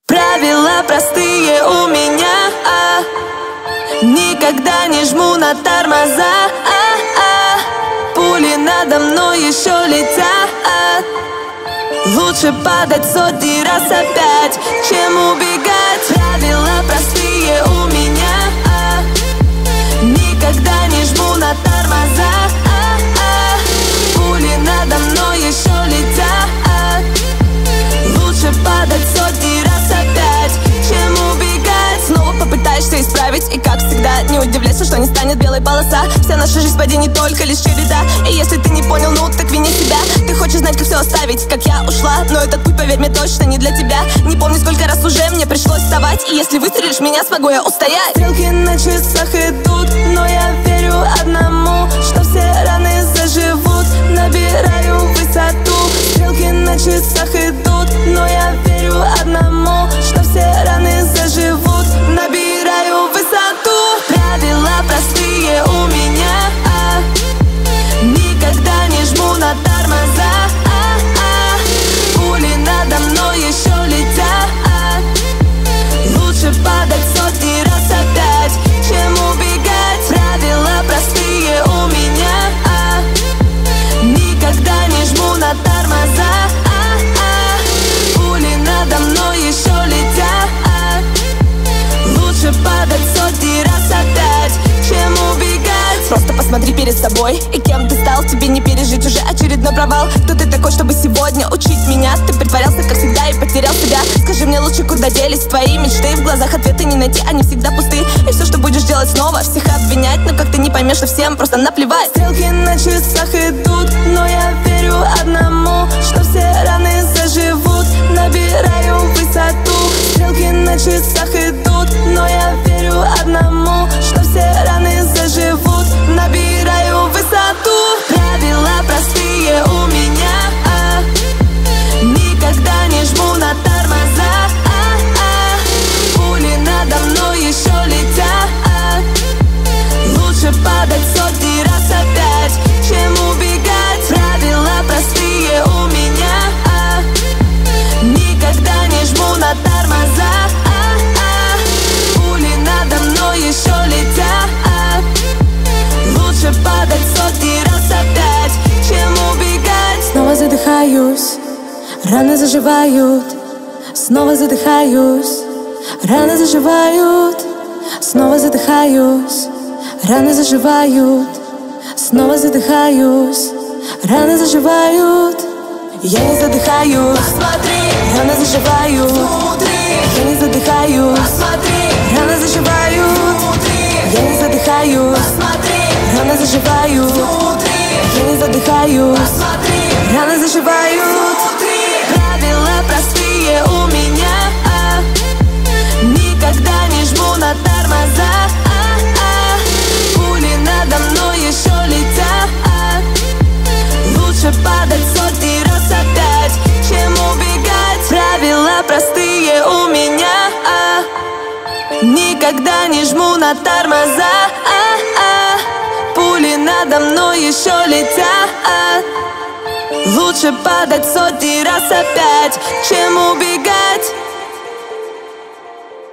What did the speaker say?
Правила простые у меня, никогда не жму на тормоза, пули надо мной еще летят. Лучше падать сотни раз опять, чем убегать. Правила простые у меня, никогда не жму на тормоза, пули надо мной еще летят. Лучше падать сотни раз опять, чем убегать. Снова попытаешься исправить, и как всегда не удивляйся, что не станет белой полоса. Вся наша жизнь падений только лишь череда. И если ты не понял, ну так вини себя. Ты хочешь знать, как все оставить, как я ушла, но этот путь, поверь мне, точно не для тебя. Не помню, сколько раз уже мне пришлось вставать, и если выстрелишь меня, смогу я устоять. Стрелки на часах идут, но я верю одному, что все раны заживут. Набираю высоту. Стрелки на часах идут, но я верю одному, что все раны заживут. Набираю высоту. Правила простые у меня, никогда не жму на тормоза, пули надо мной еще летят. Лучше падать сотни раз опять, чем убегать. Правила простые у меня, никогда не жму на тормоза, пули надо мной еще летят. Лучше падать сотни раз опять, чем убегать. Просто посмотри перед собой, и кем ты стал, тебе не пережить уже очередной провал. Кто ты такой, чтобы сегодня учить меня? Ты притворялся, как всегда, и потерял себя. Скажи мне лучше, куда делись твои мечты? В глазах ответы не найти, они всегда пусты. И все, что будешь делать снова, всех обвинять, но как ты не поймешь, что всем просто наплевать. Стрелки на часах идут, но я верю одному, что все раны заживут. Набираю высоту. Стрелки на часах идут, но я верю одному, что все раны заживут. Набираю высоту. Правила простые у меня, никогда не жму на тормоза, пули надо мной еще летят. Лучше падать сотни раз опять, чем убегать. Правила простые у меня, никогда не жму на тормоза, пули надо мной еще летят. Лучше падать сотни раз опять, чем убегать. Снова задыхаюсь, раны заживают. Снова задыхаюсь, раны заживают. Снова задыхаюсь, раны заживают. Снова задыхаюсь, раны заживают. Я не задыхаюсь, посмотри, раны заживают внутри. Я не задыхаюсь, посмотри, раны заживают внутри. Я не задыхаюсь, посмотри, раны заживают внутри. Я не задыхаюсь, посмотри, раны заживают внутри. Правила простые у меня, никогда не жму на тормоза, пули надо мной еще летят. Лучше падать сотни раз опять, чем убегать. Правила простые у меня, никогда не жму на тормоза, пули надо мной еще летят. Лучше падать сотни раз опять, чем убегать.